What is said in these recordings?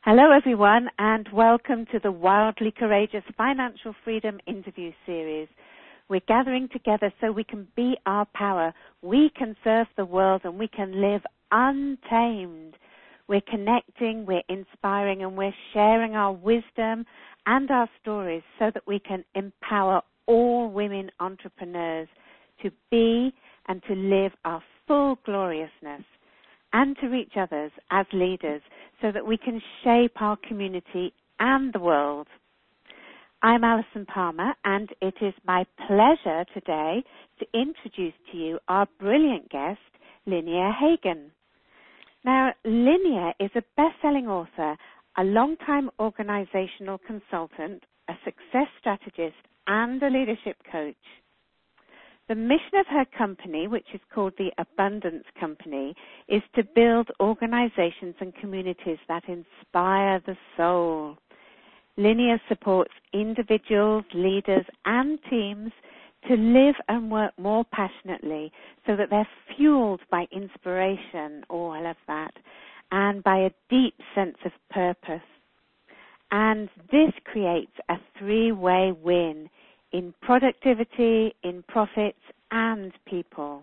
Hello, everyone, and welcome to the Wildly Courageous Financial Freedom interview series. We're gathering together so we can be our power, we can serve the world, and we can live untamed. We're connecting, we're inspiring, and we're sharing our wisdom and our stories so that we can empower all women entrepreneurs to be and to live our full gloriousness, and to reach others as leaders so that we can shape our community and the world. I'm Alison Palmer, and it is my pleasure today to introduce to you our brilliant guest, Linnea Hagen. Now, Linnea is a best-selling author, a long-time organizational consultant, a success strategist, and a leadership coach. The mission of her company, which is called the Abundance Company, is to build organizations and communities that inspire the soul. Linnea supports individuals, leaders, and teams to live and work more passionately so that they're fueled by inspiration, oh, I love that, and by a deep sense of purpose. And this creates a three-way win in productivity, in profits, and people.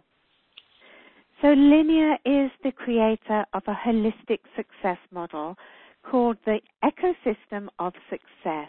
So Linnea is the creator of a holistic success model called the Ecosystem of Success.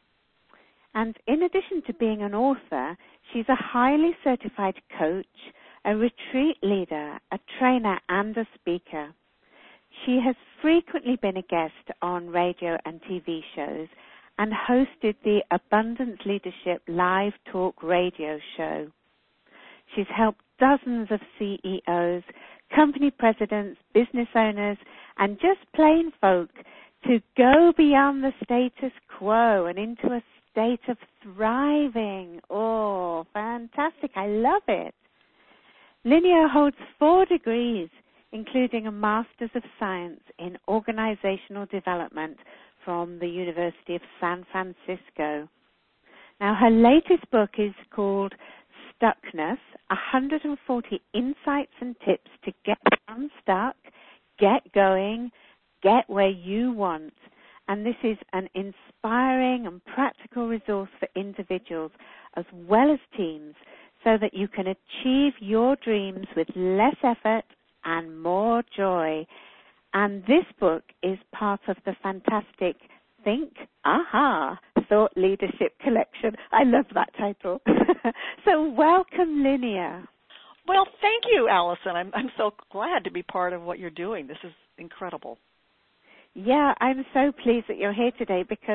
And in addition to being an author, she's a highly certified coach, a retreat leader, a trainer, and a speaker. She has frequently been a guest on radio and TV shows and hosted the Abundance Leadership live talk radio show. She's helped dozens of CEOs, company presidents, business owners, and just plain folk to go beyond the status quo and into a state of thriving. Oh, fantastic. I love it. Linnea holds 4 degrees, including a Master's of Science in Organizational Development from the University of San Francisco. Now, her latest book is called Stuckness, 140 Insights and Tips to Get Unstuck, Get Going, Get Where You Want. And this is an inspiring and practical resource for individuals as well as teams so that you can achieve your dreams with less effort and more joy. And this book is part of the fantastic Think, Aha! Thought Leadership Collection. I love that title. So welcome, Linnea. Well, thank you, Alison. I'm so glad to be part of what you're doing. This is incredible. Yeah, I'm so pleased that you're here today because,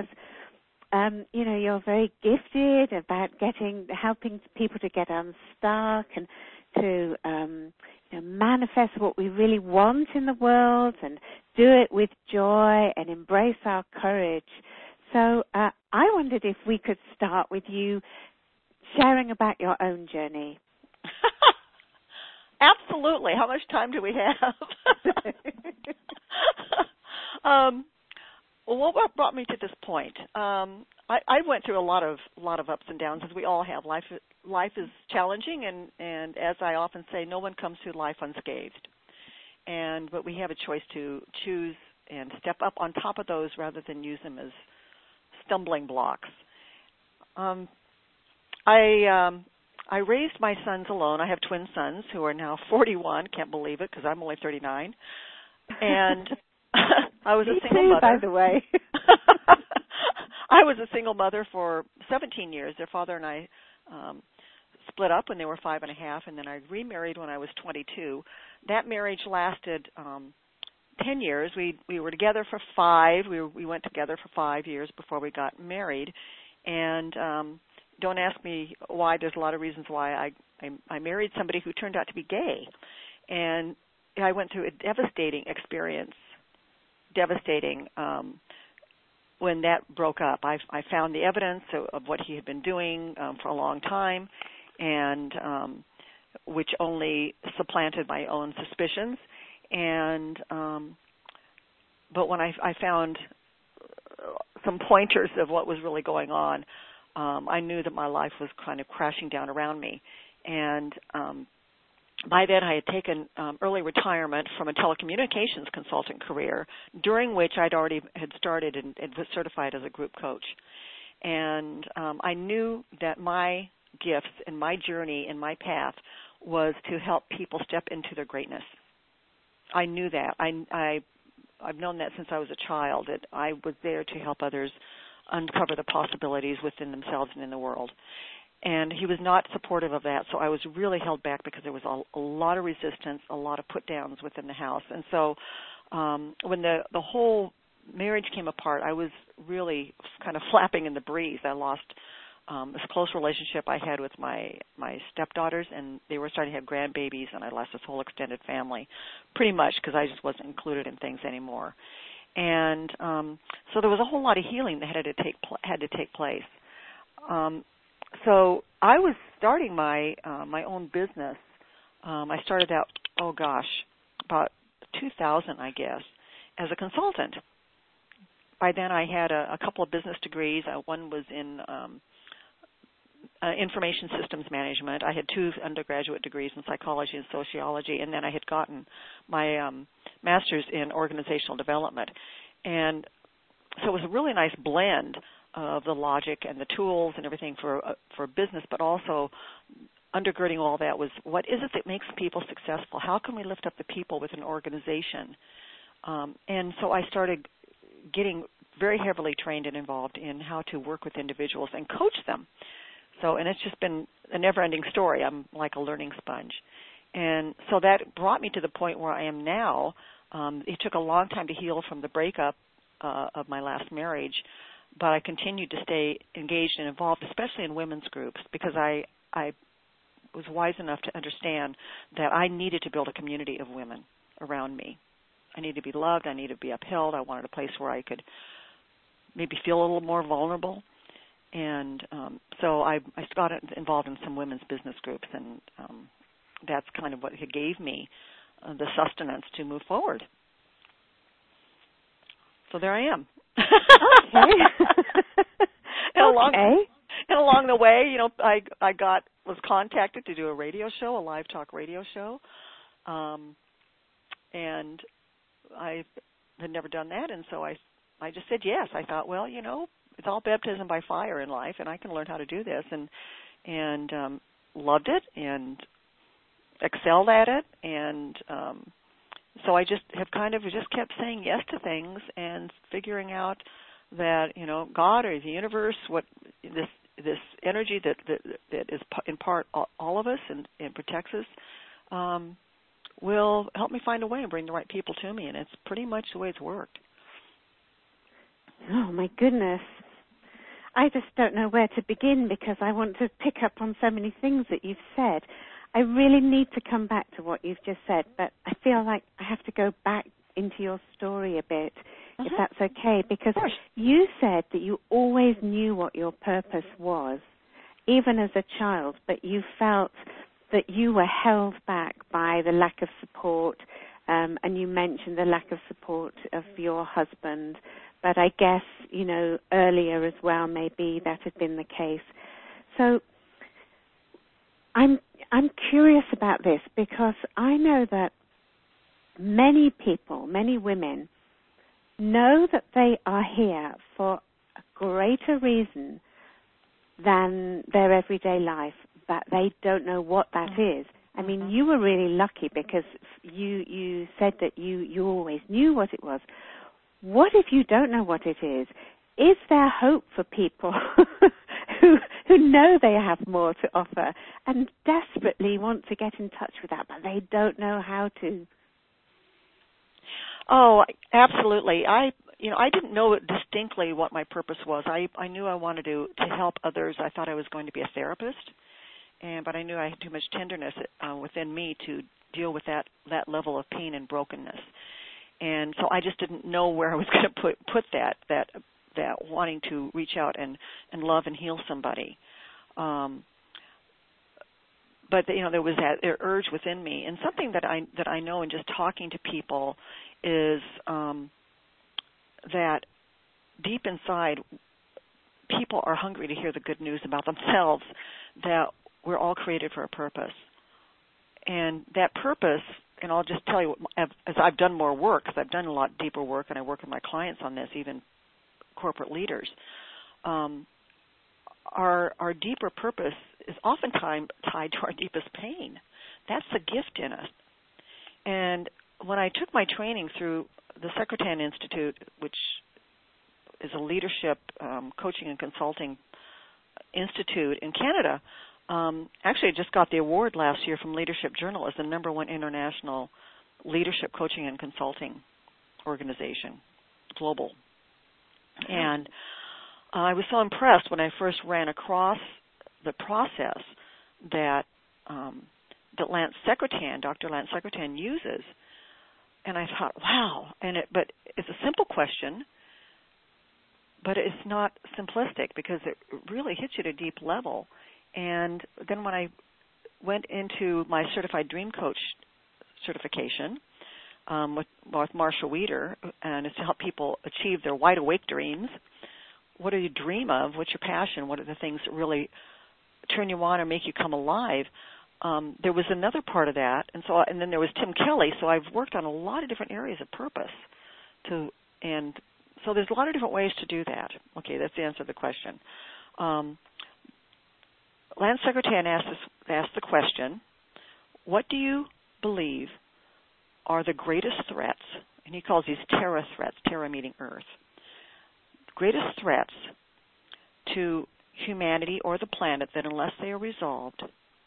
you're very gifted about helping people to get unstuck and to manifest what we really want in the world and do it with joy and embrace our courage. So I wondered if we could start with you sharing about your own journey. Absolutely. How much time do we have? Well, what brought me to this point? I went through a lot of ups and downs, as we all have. Life is challenging, and as I often say, no one comes through life unscathed. But we have a choice to choose and step up on top of those rather than use them as stumbling blocks. I raised my sons alone. I have twin sons who are now 41. Can't believe it because I'm only 39. And I was a single mother. By the way. I was a single mother for 17 years. Their father and I split up when they were 5 and a half, and then I remarried when I was 22. That marriage lasted 10 years. We were together for 5. We went together for 5 years before we got married. And don't ask me why. There's a lot of reasons why. I married somebody who turned out to be gay. And I went through a devastating experience, when that broke up. I found the evidence of what he had been doing for a long time, and which only supplanted my own suspicions. But when I found some pointers of what was really going on, I knew that my life was kind of crashing down around me. And by then I had taken early retirement from a telecommunications consultant career, during which I'd already had started and was certified as a group coach. And I knew that my gifts and my journey and my path was to help people step into their greatness. I knew that. I've known that since I was a child, that I was there to help others uncover the possibilities within themselves and in the world. And he was not supportive of that, so I was really held back because there was a lot of resistance, a lot of put-downs within the house. And so when the whole marriage came apart, I was really kind of flapping in the breeze. I lost this close relationship I had with my stepdaughters, and they were starting to have grandbabies, and I lost this whole extended family pretty much because I just wasn't included in things anymore. And so there was a whole lot of healing that had to take place. So I was starting my own business. I started out, about 2000, I guess, as a consultant. By then I had a couple of business degrees. One was in information systems management. I had 2 undergraduate degrees in psychology and sociology, and then I had gotten my master's in organizational development. And so it was a really nice blend of the logic and the tools and everything for business, but also undergirding all that was, what is it that makes people successful? How can we lift up the people with an organization? And so I started getting very heavily trained and involved in how to work with individuals and coach them. So, and it's just been a never-ending story. I'm like a learning sponge. And so that brought me to the point where I am now. It took a long time to heal from the breakup of my last marriage, but I continued to stay engaged and involved, especially in women's groups, because I was wise enough to understand that I needed to build a community of women around me. I needed to be loved. I needed to be upheld. I wanted a place where I could maybe feel a little more vulnerable. And so I got involved in some women's business groups, and that's kind of what gave me the sustenance to move forward. So there I am. Okay. And along the way, I was contacted to do a radio show, a live talk radio show, and I had never done that, and so I just said yes. I thought, well, it's all baptism by fire in life, and I can learn how to do this, and loved it and excelled at it, and so I just have kind of just kept saying yes to things and figuring out that, God or the universe, what this energy that is in part all of us and protects us, will help me find a way and bring the right people to me, and it's pretty much the way it's worked. Oh, my goodness. I just don't know where to begin because I want to pick up on so many things that you've said. I really need to come back to what you've just said, but I feel like I have to go back into your story a bit, if that's okay, because you said that you always knew what your purpose was, even as a child, but you felt that you were held back by the lack of support, and you mentioned the lack of support of your husband, but I guess, earlier as well, maybe that had been the case. So I'm curious about this because I know that many people, many women, know that they are here for a greater reason than their everyday life, but they don't know what that is. I mean, you were really lucky because you said that you always knew what it was. What if you don't know what it is? Is there hope for people who know they have more to offer and desperately want to get in touch with that, but they don't know how to? Oh, absolutely. I didn't know distinctly what my purpose was. I knew I wanted to help others. I thought I was going to be a therapist, but I knew I had too much tenderness within me to deal with that level of pain and brokenness. And so I just didn't know where I was going to put that wanting to reach out and love and heal somebody. But there was that urge within me, and something that I know in just talking to people is that deep inside, people are hungry to hear the good news about themselves, that we're all created for a purpose. And that purpose, and I'll just tell you, as I've done more work, because I've done a lot deeper work, and I work with my clients on this, even corporate leaders, our deeper purpose is oftentimes tied to our deepest pain. That's the gift in us. And when I took my training through the Secretan Institute, which is a leadership coaching and consulting institute in Canada, actually I just got the award last year from Leadership Journal as the #1 international leadership coaching and consulting organization, global. And I was so impressed when I first ran across the process that Dr. Lance Secretan uses, and I thought, wow! But it's a simple question, but it's not simplistic because it really hits you at a deep level. And then when I went into my Certified Dream Coach certification with Marsha Weeder, and it's to help people achieve their wide awake dreams. What do you dream of? What's your passion? What are the things that really turn you on or make you come alive? There was another part of that, and then there was Tim Kelly. So I've worked on a lot of different areas of purpose, and so there's a lot of different ways to do that. Okay, that's the answer to the question. Lance Secretan asked the question, what do you believe are the greatest threats, and he calls these Terra threats, Terra meaning Earth, greatest threats to humanity or the planet that unless they are resolved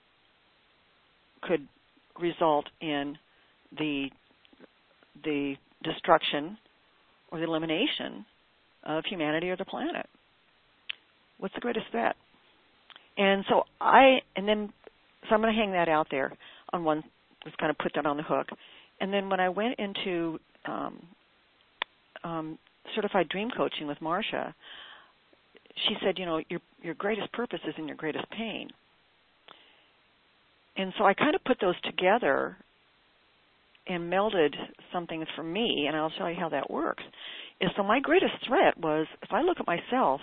could result in the destruction or the elimination of humanity or the planet. What's the greatest threat? And so I'm going to hang that out there on one, just kind of put that on the hook. And then when I went into Certified Dream Coaching with Marsha, she said, your greatest purpose is in your greatest pain. And so I kind of put those together and melded something for me, and I'll tell you how that works. So my greatest threat was, if I look at myself,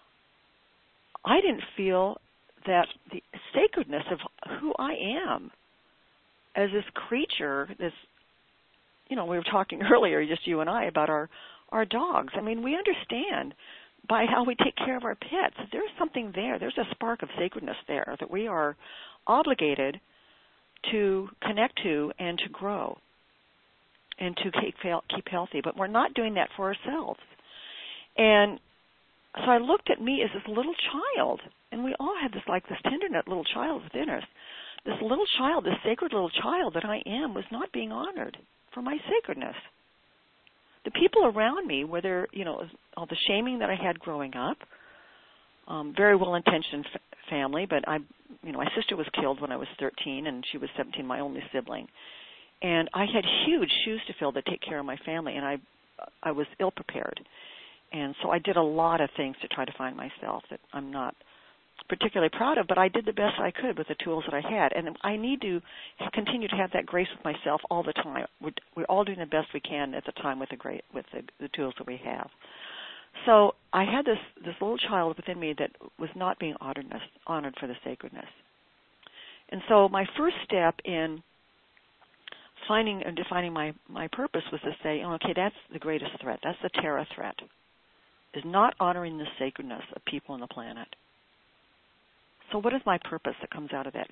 I didn't feel that the sacredness of who I am as this creature, we were talking earlier, just you and I, about our dogs. I mean, we understand by how we take care of our pets, there's something there. There's a spark of sacredness there that we are obligated to connect to and to grow and to keep healthy. But we're not doing that for ourselves. And so I looked at me as this little child, and we all had this tender little child within us. This little child, this sacred little child that I am, was not being honored for my sacredness. The people around me, whether, all the shaming that I had growing up, very well-intentioned family, but my sister was killed when I was 13, and she was 17, my only sibling. And I had huge shoes to fill to take care of my family, and I was ill-prepared. And so I did a lot of things to try to find myself that I'm not particularly proud of, but I did the best I could with the tools that I had. And I need to continue to have that grace with myself all the time. We're all doing the best we can at the time with the tools that we have. So I had this little child within me that was not being honored for the sacredness. And so my first step in finding and defining my purpose was to say, okay, that's the greatest threat. That's the Terra threat, is not honoring the sacredness of people on the planet. So what is my purpose that comes out of that?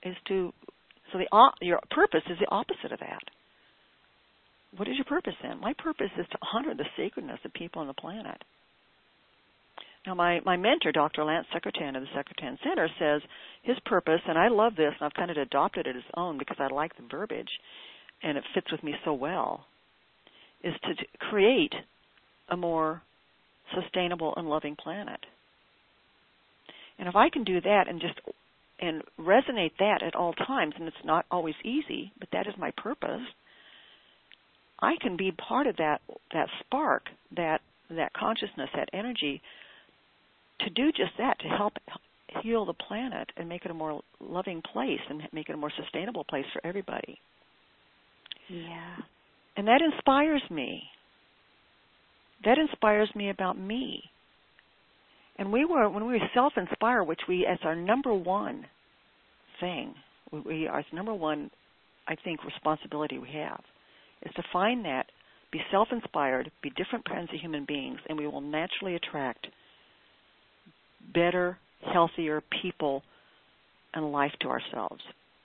Your purpose is the opposite of that. What is your purpose then? My purpose is to honor the sacredness of people on the planet. Now, my mentor, Dr. Lance Secretan of the Secretan Center, says his purpose, and I love this, and I've kind of adopted it as own because I like the verbiage, and it fits with me so well, is to create a more sustainable and loving planet. And if I can do that and resonate that at all times, and it's not always easy, but that is my purpose, I can be part of that spark, that consciousness, that energy, to do just that, to help heal the planet and make it a more loving place and make it a more sustainable place for everybody. Yeah. And that inspires me. That inspires me about me. And when we self-inspire, which as our number one thing, our number one I think, responsibility we have, is to find that, be self-inspired, be different kinds of human beings, and we will naturally attract better, healthier people and life to ourselves.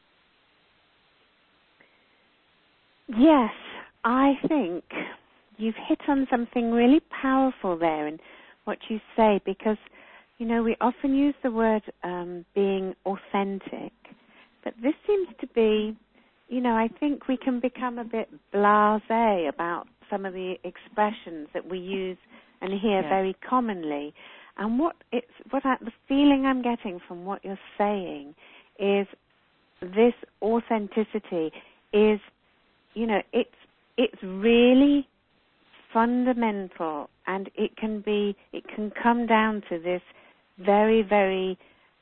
Yes, I think you've hit on something really powerful there in what you say, because, we often use the word being authentic, but this seems to be, I think we can become a bit blasé about some of the expressions that we use and hear very commonly. And the feeling I'm getting from what you're saying is this authenticity is, it's really fundamental, and it can come down to this very, very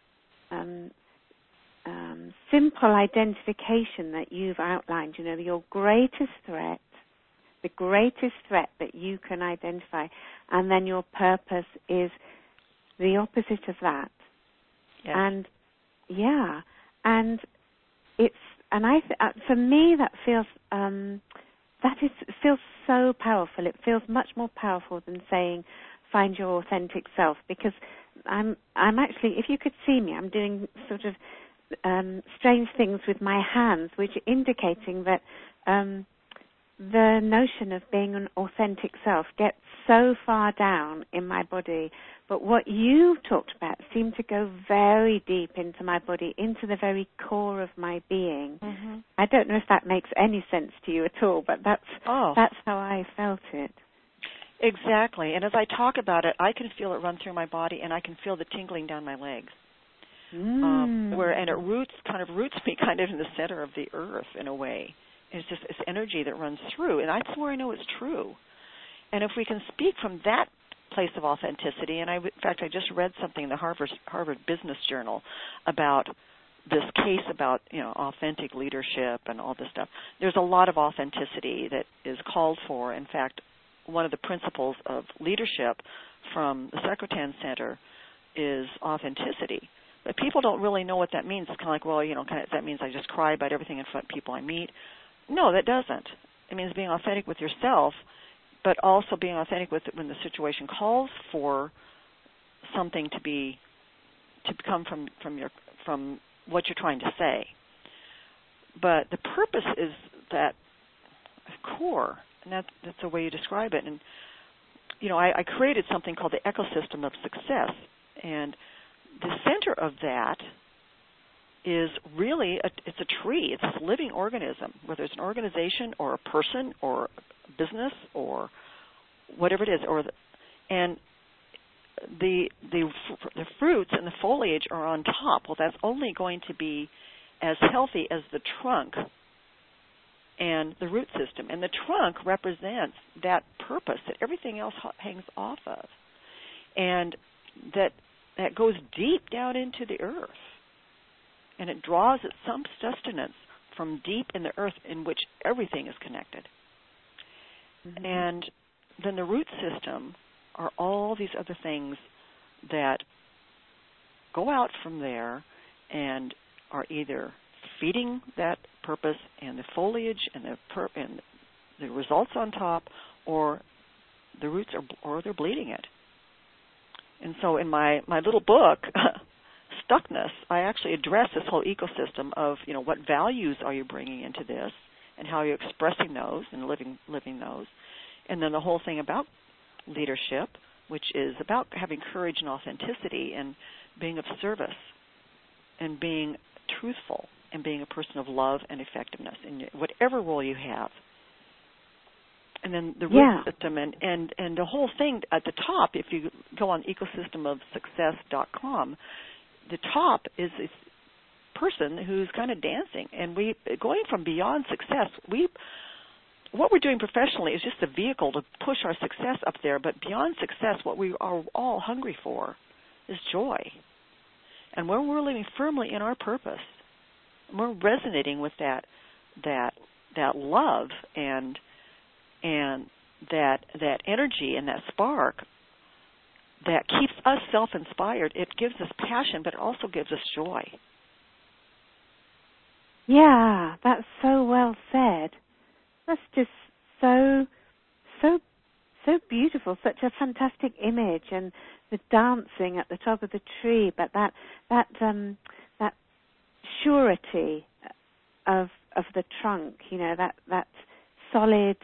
simple identification that you've outlined. Your greatest threat, the greatest threat that you can identify, and then your purpose is the opposite of that. Yes. And for me that feels feels so powerful. It feels much more powerful than saying find your authentic self, because I'm actually, if you could see me, I'm doing sort of strange things with my hands, which are indicating that the notion of being an authentic self gets so far down in my body. But what you talked about seemed to go very deep into my body, into the very core of my being. Mm-hmm. I don't know if that makes any sense to you at all, but that's how I felt it. Exactly. And as I talk about it, I can feel it run through my body, and I can feel the tingling down my legs. And it roots me kind of in the center of the earth in a way. It's just this energy that runs through, and that's where I know it's true. And if we can speak from that place of authenticity, and in fact I just read something in the Harvard Business Journal about this case about authentic leadership and all this stuff. There's a lot of authenticity that is called for. In fact, one of the principles of leadership from the Secretan Center is authenticity. But people don't really know what that means. It's kind of like, that means I just cry about everything in front of people I meet. No, that doesn't. It means being authentic with yourself, but also being authentic with when the situation calls for something to come from what you're trying to say. But the purpose is that core, and that's the way you describe it. And I created something called the ecosystem of success, and the center of that is really it's a tree. It's a living organism, whether it's an organization or a person or a business or whatever it is. And the fruits and the foliage are on top. Well, that's only going to be as healthy as the trunk and the root system. And the trunk represents that purpose that everything else hangs off of, and that goes deep down into the earth. And it draws its some sustenance from deep in the earth, in which everything is connected. Mm-hmm. And then the root system are all these other things that go out from there and are either feeding that purpose and the foliage and the results on top, or the roots or they're bleeding it. And so in my little book, Stuckness, I actually address this whole ecosystem of, what values are you bringing into this, and how you're expressing those and living those. And then the whole thing about leadership, which is about having courage and authenticity and being of service and being truthful and being a person of love and effectiveness in whatever role you have. And then the root system and the whole thing at the top, if you go on ecosystemofsuccess.com, the top is this person who's kind of dancing. And going from beyond success, what we're doing professionally is just a vehicle to push our success up there. But beyond success, what we are all hungry for is joy. And when we're living firmly in our purpose, we're resonating with that love and that energy and that spark that keeps us self-inspired. It gives us passion, but it also gives us joy. Yeah, that's so well said. That's just so, so, so beautiful. Such a fantastic image, and the dancing at the top of the tree. But that surety of the trunk, that solid.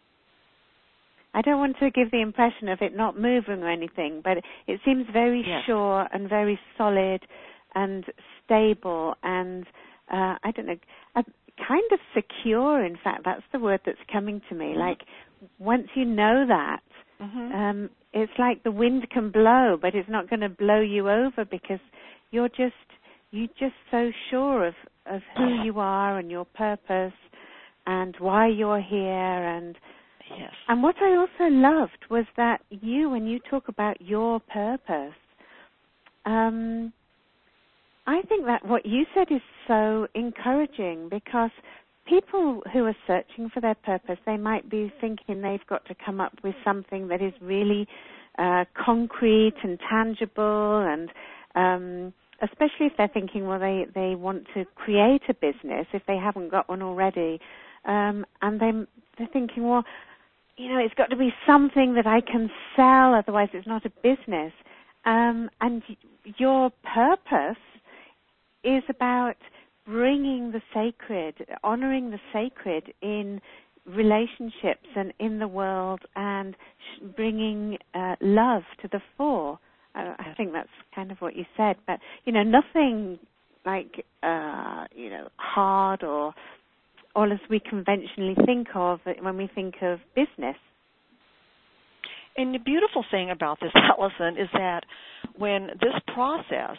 I don't want to give the impression of it not moving or anything, but it seems very sure and very solid and stable and, I don't know, kind of secure. In fact, that's the word that's coming to me. Like, once you know that, it's like the wind can blow, but it's not going to blow you over because you're just so sure of who you are and your purpose and why you're here. And what I also loved was that when you talk about your purpose, I think that what you said is so encouraging, because people who are searching for their purpose, they might be thinking they've got to come up with something that is really concrete and tangible, and especially if they're thinking, well, they want to create a business if they haven't got one already, and they're thinking, well, it's got to be something that I can sell, otherwise it's not a business. And your purpose is about bringing the sacred, honoring the sacred in relationships and in the world, and bringing love to the fore. I think that's kind of what you said. But, nothing like, hard or as we conventionally think of when we think of business. And the beautiful thing about this, Allison, is that when this process,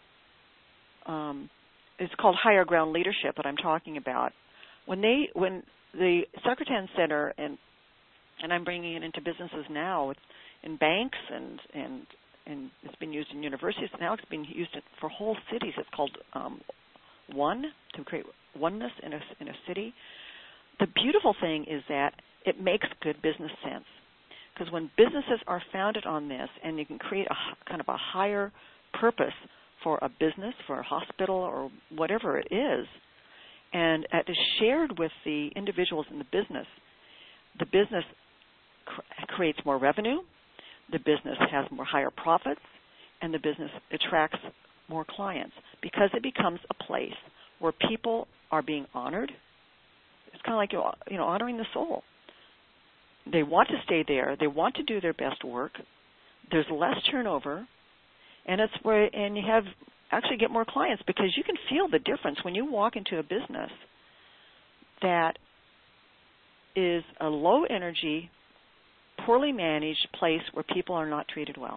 it's called higher ground leadership that I'm talking about, when the Secretan Center, and I'm bringing it into businesses now, in banks and it's been used in universities. Now it's being used for whole cities. It's called One, to create oneness in a city. The beautiful thing is that it makes good business sense, because when businesses are founded on this, and you can create a kind of a higher purpose for a business, for a hospital, or whatever it is, and it is shared with the individuals in the business creates more revenue, the business has more higher profits, and the business attracts more clients, because it becomes a place where people are being honored. It's kind of like, honoring the soul. They want to stay there. They want to do their best work. There's less turnover, and you actually get more clients, because you can feel the difference when you walk into a business that is a low energy, poorly managed place where people are not treated well.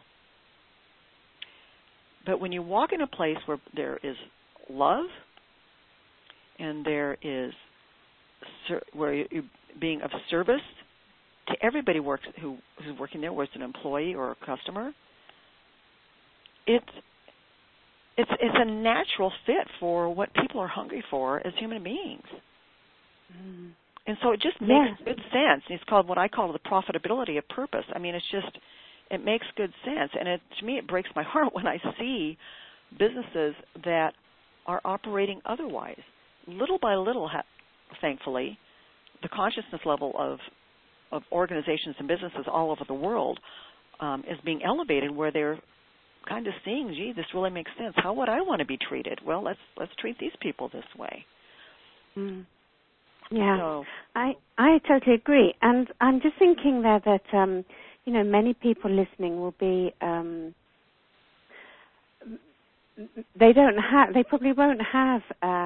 But when you walk in a place where there is love, and there is where you're being of service to everybody who's working there, whether it's an employee or a customer, it's a natural fit for what people are hungry for as human beings. Mm. And so it just makes good sense. It's called what I call the profitability of purpose. I mean, it makes good sense. And to me, it breaks my heart when I see businesses that are operating otherwise. Little by little, thankfully, the consciousness level of organizations and businesses all over the world is being elevated, where they're kind of seeing, gee, this really makes sense. How would I want to be treated? Well, let's treat these people this way. Mm. Yeah, so, I totally agree. And I'm just thinking there that, many people listening will be, they probably won't have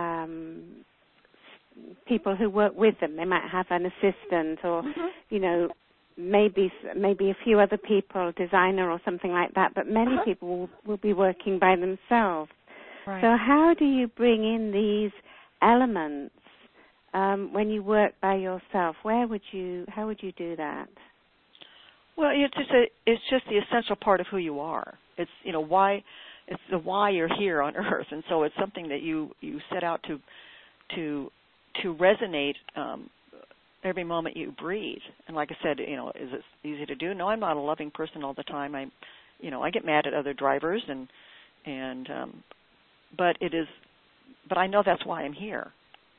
people who work with them. They might have an assistant or, maybe a few other people, a designer or something like that, but many people will be working by themselves. Right. So how do you bring in these elements when you work by yourself? How would you do that? Well, it's just the essential part of who you are. It's why. It's the why you're here on Earth, and so it's something that you set out to resonate every moment you breathe. And like I said, is it easy to do? No, I'm not a loving person all the time. I get mad at other drivers, but I know that's why I'm here.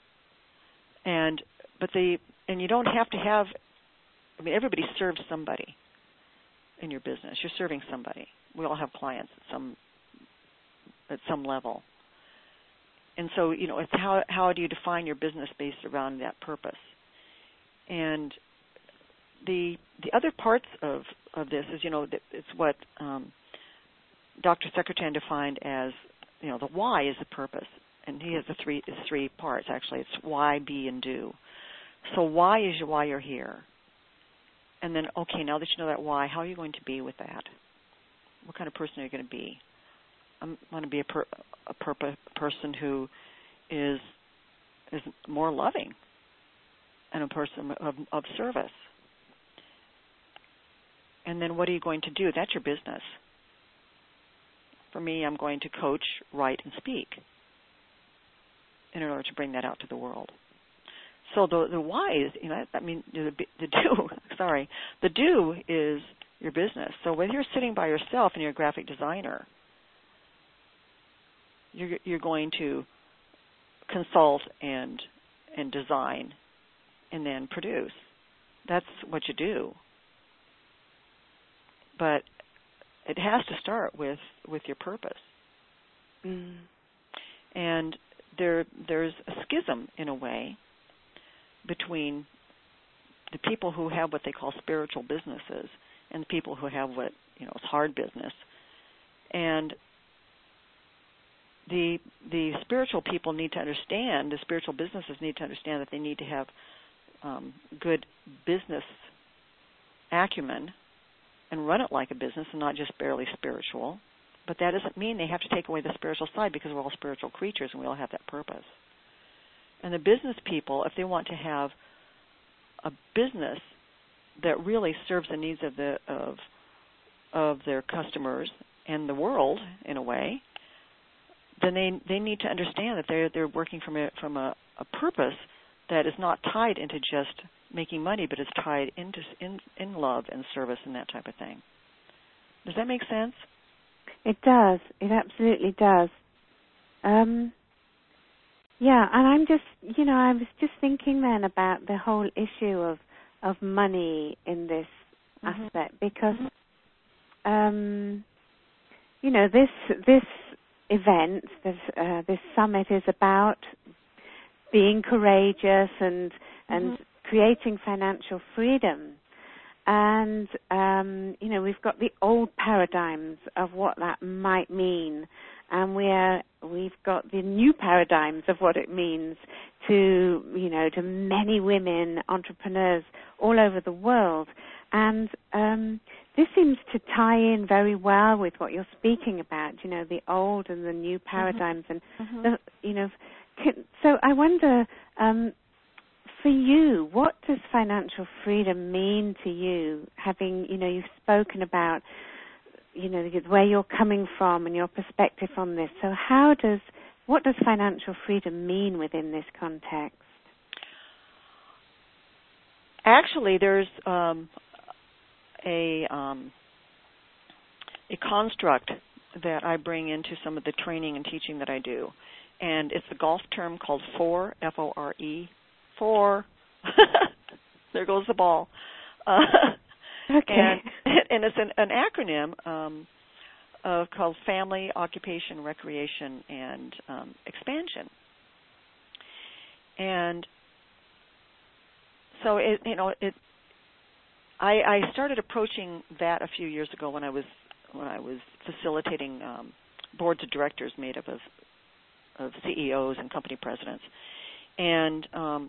And you don't have to have. I mean, everybody serves somebody in your business. You're serving somebody. We all have clients at some level. And so, it's how do you define your business based around that purpose? And the other parts of this is, it's what Dr. Secretan defined as, the why is the purpose. And he has three parts, actually. It's why, be, and do. So why is why you're here. And then, okay, now that you know that why, how are you going to be with that? What kind of person are you going to be? I'm going to be a person who is more loving and a person of service. And then what are you going to do? That's your business. For me, I'm going to coach, write, and speak in order to bring that out to the world. So the why is, the do, the do is your business. So when you're sitting by yourself and you're a graphic designer, you're going to consult and design and then produce. That's what you do. But it has to start with your purpose. Mm. And there's a schism, in a way, between the people who have what they call spiritual businesses and the people who have what, is hard business. And the spiritual people need to understand, the spiritual businesses need to understand that they need to have good business acumen and run it like a business and not just barely spiritual. But that doesn't mean they have to take away the spiritual side, because we're all spiritual creatures and we all have that purpose. And the business people, if they want to have a business that really serves the needs of their customers and the world, in a way, then they need to understand that they're working from a purpose that is not tied into just making money, but is tied into in love and service and that type of thing. Does that make sense? It does. It absolutely does. Yeah, and I'm just, I was just thinking then about the whole issue of money in this aspect, because, this event, this summit is about being courageous and creating financial freedom. And, we've got the old paradigms of what that might mean. And we've got the new paradigms of what it means to many women entrepreneurs all over the world. And this seems to tie in very well with what you're speaking about, the old and the new paradigms. And, so I wonder, for you, what does financial freedom mean to you? Having, you've spoken about, where you're coming from and your perspective on this. So what does financial freedom mean within this context? Actually, there's a construct that I bring into some of the training and teaching that I do. And it's a golf term called FORE, F-O-R-E, FORE. There goes the ball. Okay. And it's an acronym called Family, Occupation, Recreation, and Expansion. And so I started approaching that a few years ago when I was facilitating boards of directors made up of CEOs and company presidents. And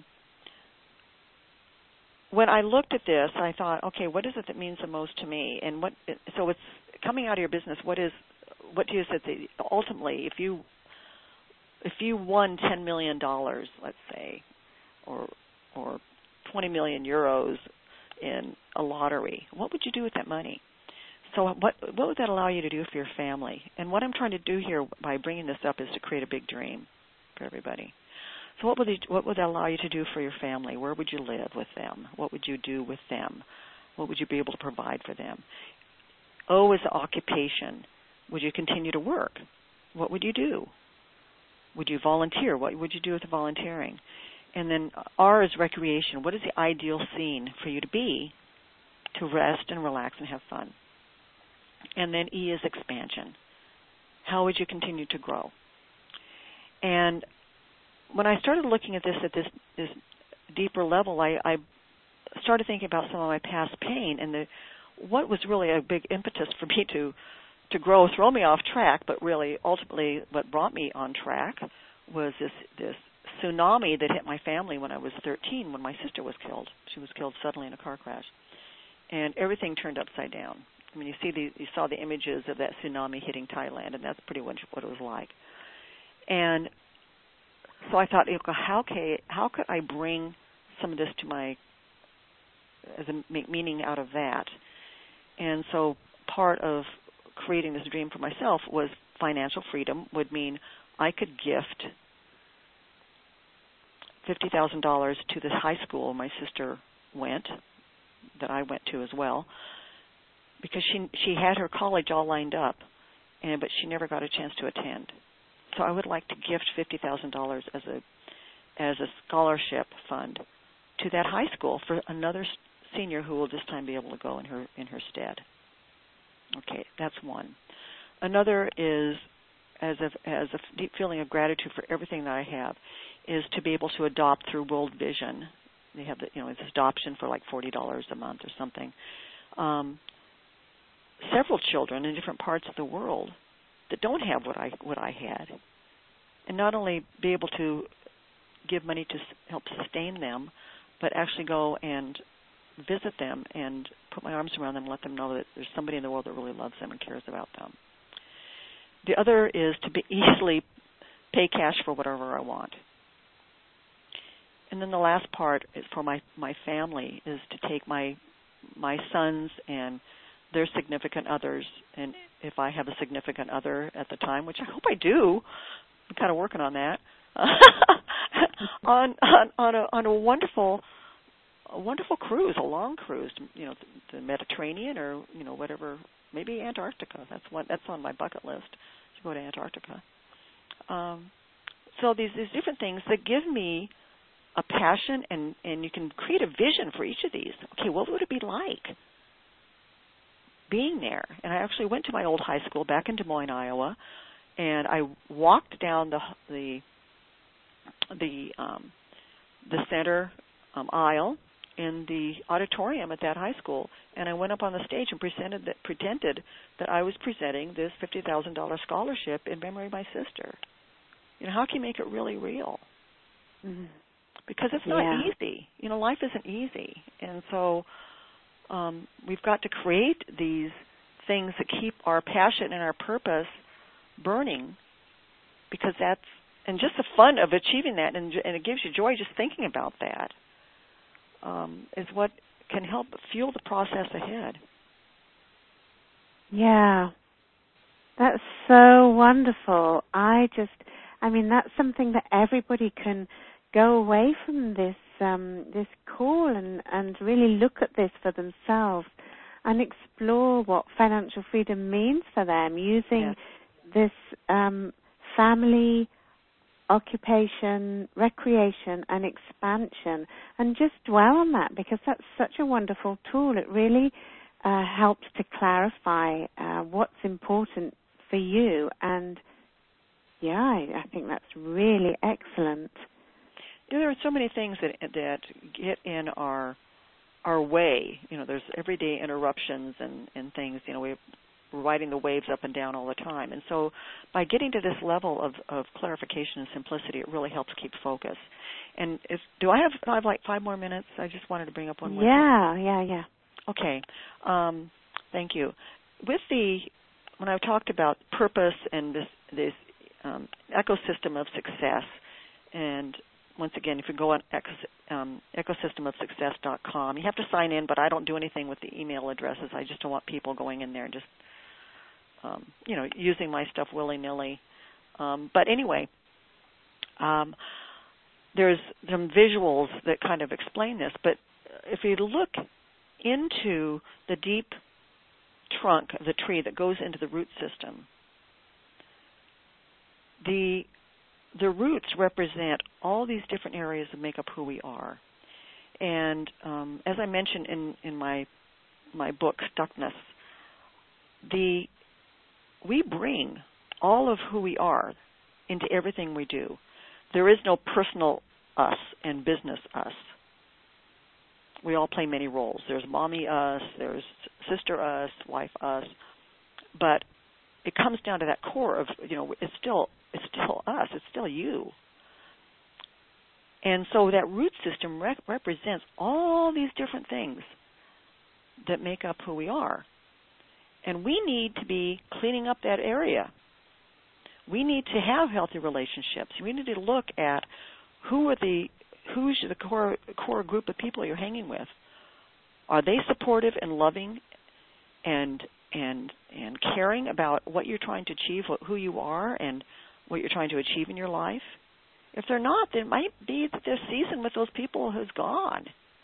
when I looked at this, I thought, okay, what is it that means the most to me? And so it's coming out of your business. What do you say? Ultimately, if you won $10 million, let's say, or 20 million euros in a lottery, what would you do with that money? So what would that allow you to do for your family? And what I'm trying to do here by bringing this up is to create a big dream for everybody. So what would that allow you to do for your family? Where would you live with them? What would you do with them? What would you be able to provide for them? O is occupation. Would you continue to work? What would you do? Would you volunteer? What would you do with the volunteering? And then R is recreation. What is the ideal scene for you to be to rest and relax and have fun? And then E is expansion. How would you continue to grow? And when I started looking at this deeper level, I started thinking about some of my past pain and what was really a big impetus for me to grow, throw me off track, but really ultimately what brought me on track was this tsunami that hit my family when I was 13 when my sister was killed. She was killed suddenly in a car crash. And everything turned upside down. I mean, you saw the images of that tsunami hitting Thailand, and that's pretty much what it was like. And so I thought, how could I bring some of this to make meaning out of that? And so part of creating this dream for myself was financial freedom would mean I could gift $50,000 to this high school my sister went, that I went to as well, because she had her college all lined up, but she never got a chance to attend. So I would like to gift $50,000 as a scholarship fund to that high school for another senior who will this time be able to go in her stead. Okay, that's one. Another is, as a deep feeling of gratitude for everything that I have, is to be able to adopt through World Vision. They have this adoption for like $40 a month or something. Several children in different parts of the world that don't have what I had, and not only be able to give money to help sustain them, but actually go and visit them and put my arms around them and let them know that there's somebody in the world that really loves them and cares about them. The other is to easily pay cash for whatever I want. And then the last part is for my family is to take my sons and their significant others, and if I have a significant other at the time, which I hope I do, I'm kind of working on that, on a wonderful cruise, a long cruise, to the Mediterranean or whatever, maybe Antarctica. That's on my bucket list to go to Antarctica. So these different things that give me a passion, and you can create a vision for each of these. Okay, what would it be like being there? And I actually went to my old high school back in Des Moines, Iowa, and I walked down the center aisle in the auditorium at that high school, and I went up on the stage and pretended that I was presenting this $50,000 scholarship in memory of my sister. How can you make it really real? Mm-hmm. Because it's not easy. Life isn't easy. And so we've got to create these things that keep our passion and our purpose burning, because and just the fun of achieving that, and it gives you joy just thinking about that, is what can help fuel the process ahead. Yeah. That's so wonderful. That's something that everybody can go away from this call and really look at this for themselves and explore what financial freedom means for them using this family, occupation, recreation, and expansion, and just dwell on that, because that's such a wonderful tool. It really helps to clarify what's important for you, and I think that's really excellent. There are so many things that get in our way. There's everyday interruptions and things. We're riding the waves up and down all the time. And so by getting to this level of clarification and simplicity, it really helps keep focus. And do I have like 5 more minutes? I just wanted to bring up one more thing. Yeah. Okay. Thank you. When I talked about purpose and this ecosystem of success, and once again, if you go on ecosystemofsuccess.com, you have to sign in, but I don't do anything with the email addresses. I just don't want people going in there and just, using my stuff willy-nilly. But anyway, there's some visuals that kind of explain this. But if you look into the deep trunk of the tree that goes into the root system, the the roots represent all these different areas that make up who we are. And as I mentioned in my book, Stuckness, we bring all of who we are into everything we do. There is no personal us and business us. We all play many roles. There's mommy us, there's sister us, wife us, but it comes down to that core of, it's still us, it's still you. And so that root system represents all these different things that make up who we are. And we need to be cleaning up that area. We need to have healthy relationships. We need to look at who's the core group of people you're hanging with. Are they supportive and loving and caring about what you're trying to achieve, who you are, and what you're trying to achieve in your life? If they're not, then it might be that their season with those people has gone.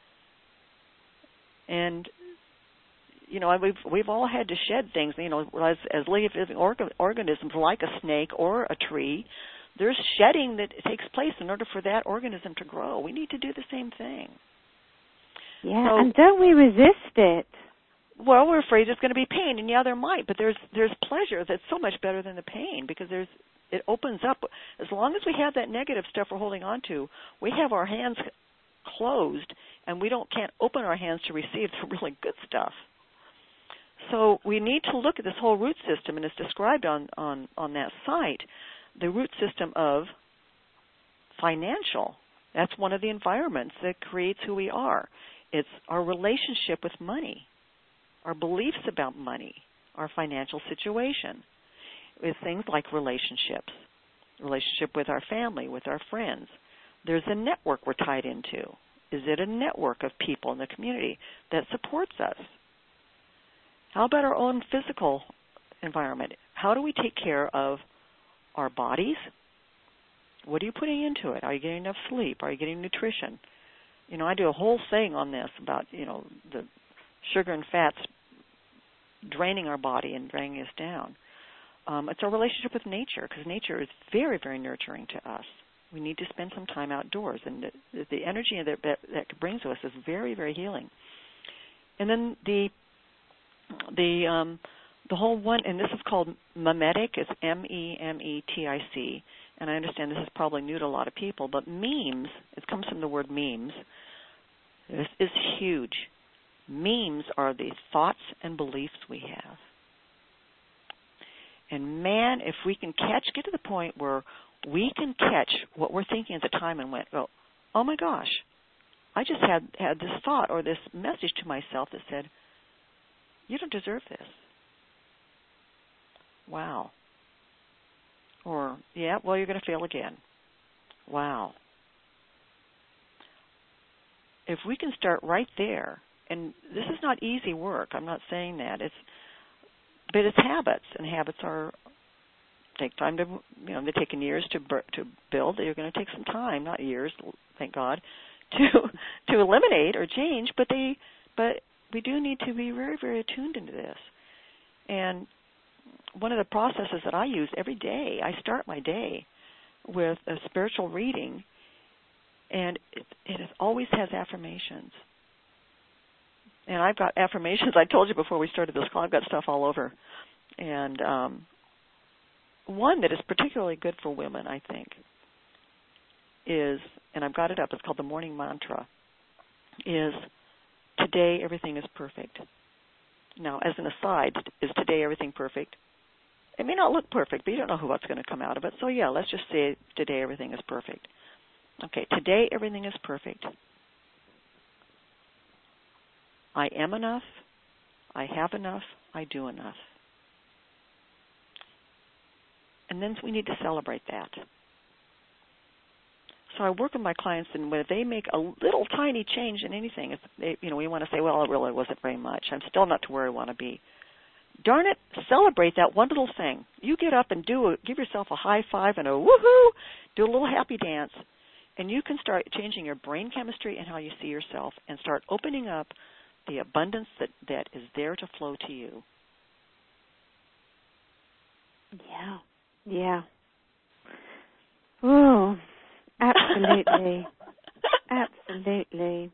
And we've all had to shed things. As living organisms, like a snake or a tree, there's shedding that takes place in order for that organism to grow. We need to do the same thing. Yeah, and don't we resist it? Well, we're afraid there's going to be pain, and yeah, there might, but there's pleasure that's so much better than the pain, because it opens up. As long as we have that negative stuff we're holding on to, we have our hands closed, and we can't open our hands to receive the really good stuff. So we need to look at this whole root system, and it's described on that site, the root system of financial. That's one of the environments that creates who we are. It's our relationship with money, our beliefs about money, our financial situation. It's things like relationship with our family, with our friends. There's a network we're tied into. Is it a network of people in the community that supports us? How about our own physical environment? How do we take care of our bodies? What are you putting into it? Are you getting enough sleep? Are you getting nutrition? I do a whole thing on this about, the sugar and fats draining our body and draining us down. It's our relationship with nature, because nature is very, very nurturing to us. We need to spend some time outdoors, and the energy that brings to us is very, very healing. And then the whole one, and this is called memetic. It's MEMETIC, and I understand this is probably new to a lot of people, but memes, it comes from the word memes. This is huge. Memes are the thoughts and beliefs we have. And man, if we can get to the point where we can catch what we're thinking at the time and go, oh my gosh, I just had this thought or this message to myself that said, you don't deserve this. Wow. Or, yeah, well, you're going to fail again. Wow. If we can start right there, and this is not easy work, I'm not saying that, but it's habits, and habits take time to, they're taking years to build. They're going to take some time, not years, thank God, to eliminate or change, but we do need to be very, very attuned into this. And one of the processes that I use every day, I start my day with a spiritual reading, and it always has affirmations. And I've got affirmations. I told you before we started this call, I've got stuff all over. And one that is particularly good for women, I think, is, and I've got it up, it's called the morning mantra, is today everything is perfect. Now, as an aside, is today everything perfect? It may not look perfect, but you don't know what's going to come out of it. So, yeah, let's just say today everything is perfect. Okay, today everything is perfect. I am enough. I have enough. I do enough. And then we need to celebrate that. So I work with my clients, and when they make a little tiny change in anything, we want to say, well, it really wasn't very much. I'm still not to where I want to be. Darn it, celebrate that one little thing. You get up and give yourself a high five and a woohoo, do a little happy dance, and you can start changing your brain chemistry and how you see yourself and start opening up the abundance that is there to flow to you. Yeah. Oh, absolutely. Absolutely.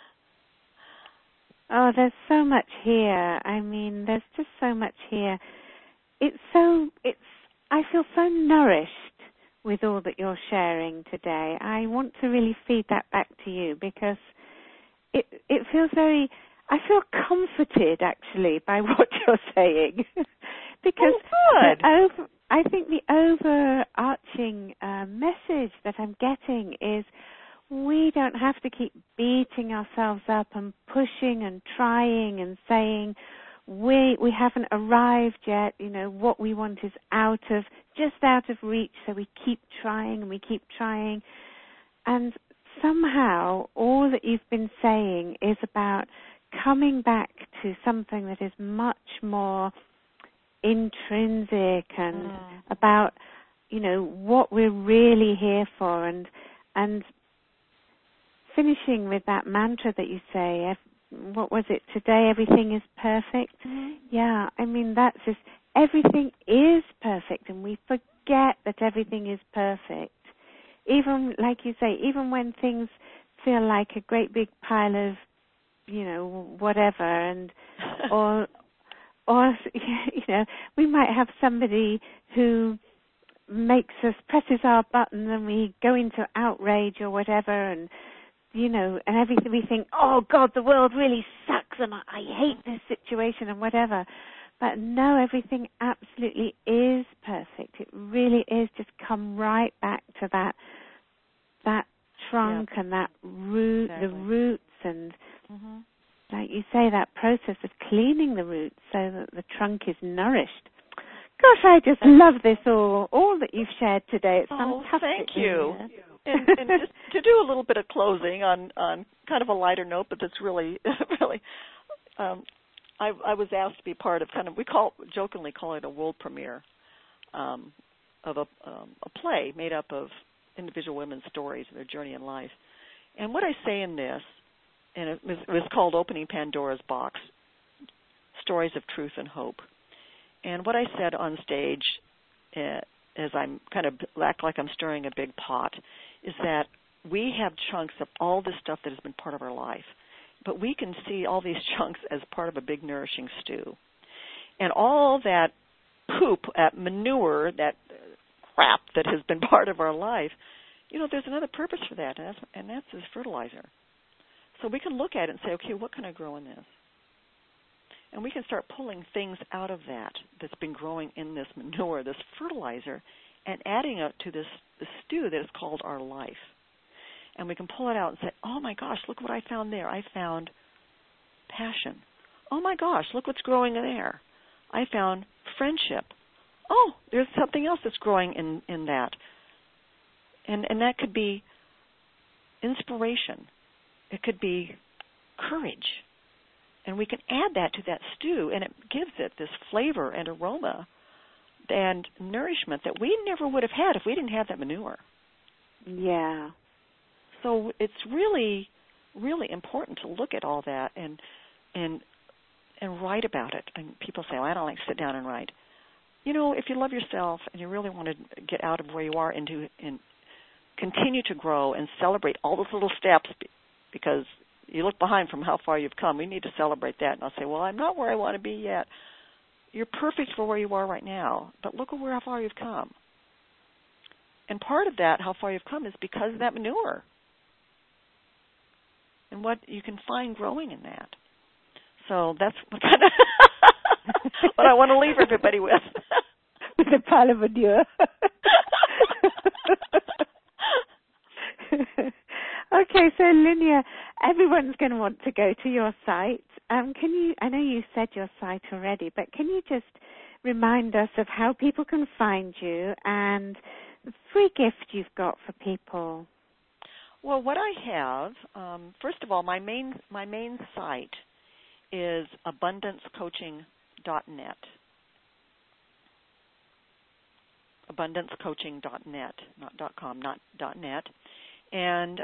Oh, there's so much here. I mean, there's just so much here. I feel so nourished with all that you're sharing today. I want to really feed that back to you because it feels I feel comforted actually by what you're saying. Because good. I think the overarching message that I'm getting is we don't have to keep beating ourselves up and pushing and trying and saying we haven't arrived yet, what we want is just out of reach, so we keep trying and we keep trying. And somehow all that you've been saying is about coming back to something that is much more intrinsic and about, what we're really here for, and finishing with that mantra that you say, what was it, today everything is perfect? Mm-hmm. Yeah, I mean, that's just, everything is perfect, and we forget that everything is perfect. Even, like you say, even when things feel like a great big pile of, whatever, and, or, we might have somebody who presses our button and we go into outrage or whatever, and and everything, we think, oh God, the world really sucks and I hate this situation and whatever. But no, everything absolutely is perfect. It really is. Just come right back to that trunk and that root, the roots, and like you say, that process of cleaning the roots so that the trunk is nourished. Gosh, I just love this all that you've shared today. It's fantastic. Thank you. And just to do a little bit of closing on kind of a lighter note, but that's really, really, I was asked to be part of we jokingly call it a world premiere of a play made up of individual women's stories of their journey in life. And what I say in this, and it was called Opening Pandora's Box, Stories of Truth and Hope. And what I said on stage, as I'm kind of act like I'm stirring a big pot, is that we have chunks of all this stuff that has been part of our life, but we can see all these chunks as part of a big nourishing stew. And all that poop, that manure, that crap that has been part of our life, there's another purpose for that, and that's as fertilizer. So we can look at it and say, okay, what can I grow in this? And we can start pulling things out of that's been growing in this manure, this fertilizer, and adding it to this stew that is called our life. And we can pull it out and say, oh my gosh, look what I found there. I found passion. Oh my gosh, look what's growing there. I found friendship. Oh, there's something else that's growing in that. And that could be inspiration. It could be courage. And we can add that to that stew, and it gives it this flavor and aroma and nourishment that we never would have had if we didn't have that manure. Yeah. So it's really, really important to look at all that and write about it. And people say, I don't like to sit down and write. If you love yourself and you really want to get out of where you are and continue to grow and celebrate all those little steps, because you look behind from how far you've come. We need to celebrate that. And I'll say, well, I'm not where I want to be yet. You're perfect for where you are right now, but look at how far you've come. And part of that, how far you've come, is because of that manure and what you can find growing in that. So that's what I want to leave everybody with. With a pile of manure. Okay, so Linea, everyone's going to want to go to your site. I know you said your site already, but can you just remind us of how people can find you and the free gift you've got for people? Well, what I have, first of all, my main site is abundancecoaching.net. Abundancecoaching.net, not .com, not .net. And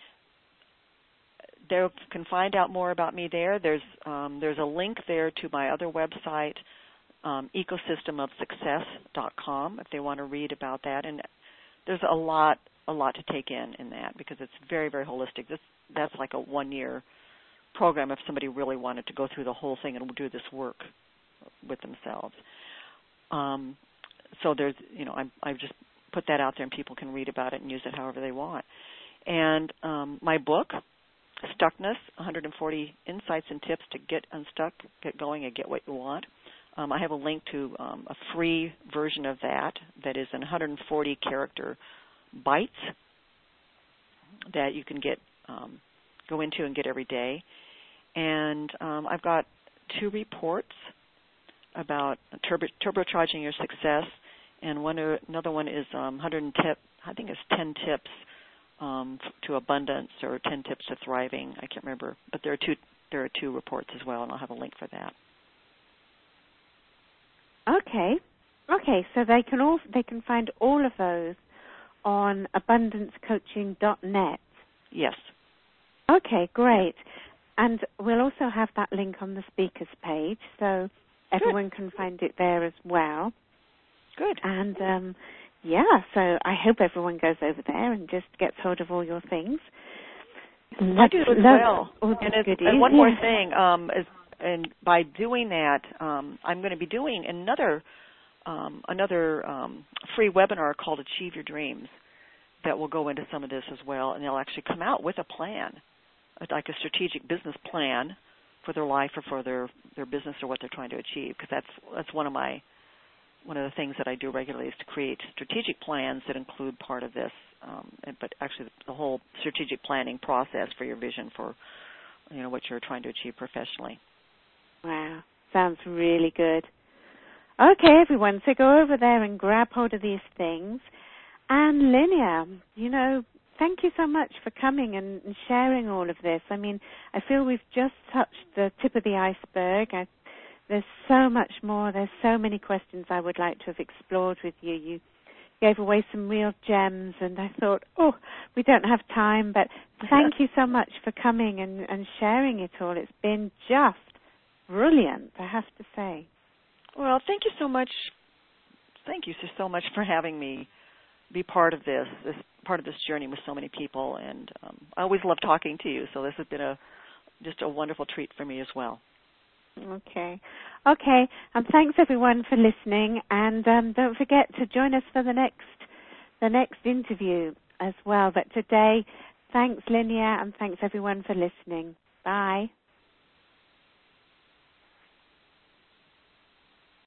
they can find out more about me there. There's a link there to my other website, ecosystemofsuccess.com, if they want to read about that. And there's a lot to take in that, because it's very, very holistic. That's like a 1-year program if somebody really wanted to go through the whole thing and do this work with themselves. So there's, I've just put that out there, and people can read about it and use it however they want. And my book, Stuckness, 140 Insights and Tips to Get Unstuck, Get Going, and Get What You Want. I have a link to a free version of that is in 140 character bites that you can get go into and get every day. And I've got 2 reports about turbocharging your success, and another one is 10 tips to abundance, or 10 tips to thriving. I can't remember, but there are 2 reports as well, and I'll have a link for that. Okay, so they can find all of those on abundancecoaching.net. Yes. Okay, great. And we'll also have that link on the speakers page, so everyone can find it there as well. Good. And so I hope everyone goes over there and just gets hold of all your things. I do as well. And one more thing, and by doing that, I'm going to be doing another free webinar called Achieve Your Dreams that will go into some of this as well, and they'll actually come out with a plan, like a strategic business plan for their life or for their business or what they're trying to achieve, because that's one of the things that I do regularly is to create strategic plans that include part of this, but actually the whole strategic planning process for your vision for what you're trying to achieve professionally. Wow, sounds really good. Okay, everyone, so go over there and grab hold of these things. And Linnea, thank you so much for coming and sharing all of this. I mean, I feel we've just touched the tip of the iceberg. There's so much more. There's so many questions I would like to have explored with you. You gave away some real gems, and I thought, we don't have time, but thank you so much for coming and sharing it all. It's been just brilliant, I have to say. Well, thank you so much. Thank you so much for having me be part of this journey with so many people, and I always love talking to you, so this has been just a wonderful treat for me as well. Okay, and thanks everyone for listening, and don't forget to join us for the next interview as well. But today, thanks Linnea, and thanks everyone for listening. Bye.